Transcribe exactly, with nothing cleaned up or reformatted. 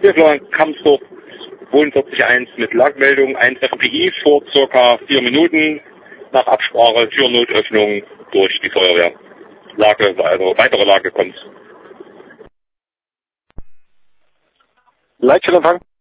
Hier Florian Kampsdorf, zweiundvierzig eins mit Lagmeldung, eins F P I vor circa vier Minuten nach Absprache Türnotöffnung durch die Feuerwehr. Lage, also weitere Lage kommt. Leitstellenempfang.